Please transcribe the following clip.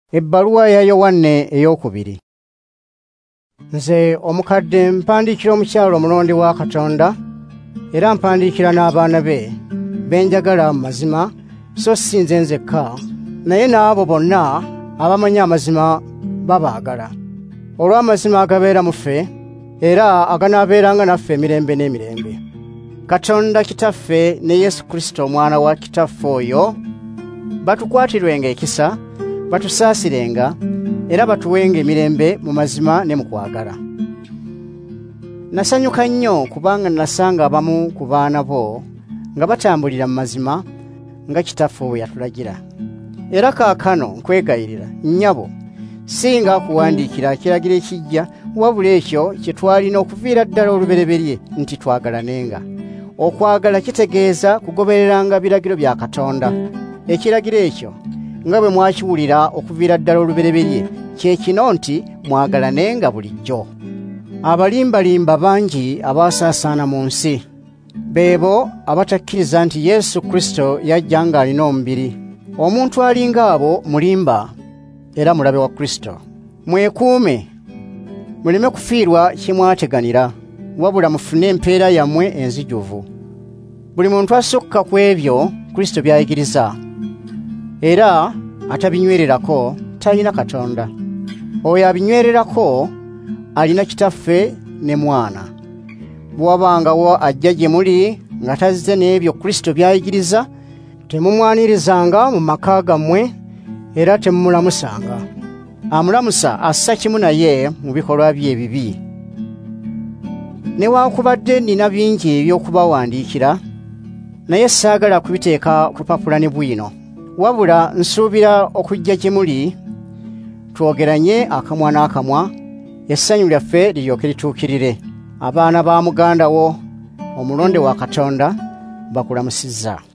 Ebbaluwa ya Yowanne eyokubiri. Nze omukadde mpandiikira omukyalo omulonde wa Katonda, era mpandiikira n'abaana be benjagala mu mazima, so si nze nzekka, naye n'abo bonna abamanyi amazima babaagala. Olw'amazima agabeera mu ffe, era aganaabeeranga naffe emirembe n'emirembe. Katonda Kitaffe ne Yesu Kristo Omwana wa Kitaffe oyo batukwatirwenga ekisa, batusaasirenga, era batuwenga emirembe mu mazima ne mu kwagala. Nasanyuka nnyo kubanga nasanga abamu ku baana bo nga batambulira mu mazima nga Kitaffe bwe yatulagira. Era kaakano nkwegayirira, nnyabo, singa kuwandiikira kiragiro ekijja, wabula ekyo kye twalina okuviira ddala olubereberye nti twagalanenga. Okwagala kitegeeza kugobereranga biragiro bya Katonda. Ekiragiro ekyo nga bwe mwakiwulira okuviira ddala olubereberye, kye kino nti mwagalanenga bulijjo. Abalimbalimba bangi abaasaasaana mu nsi, beebo abatakkiriza nti Yesu Kristo yajja ng'alina omubiri. Omuntu alinga abo mulimba era mulabe wa Kristo. Mwekuume, muleme kufiirwa kye mwateganira, wabula mufune empeera yammwe enzijuvu. Buli muntu asukka ku ebyo Kristo by'ayigiriza, era atabinywererako talina Katonda. Oyo abinywererako alina Kitaffe ne Mwana. Bwe wabangawo ajja gye muli nga tazze n'ebyo Kristo by'ayigiriza, temumwanirizanga mu maka gammwe era temumulamusanga. Amulamusa assa kimu naye mu bikolwa bye ebibi. Newaakubadde nina bingi eby'okubawandiikira, naye saagala kubiteeka ku lupapula ne bwino, wabula nsuubira okujja gye muli twogeranye akamwa n'akamwa, essanyu lyaffe liryoke lituukirire. Abaana ba muganda wo omulonde wa Katonda bakulamusizza.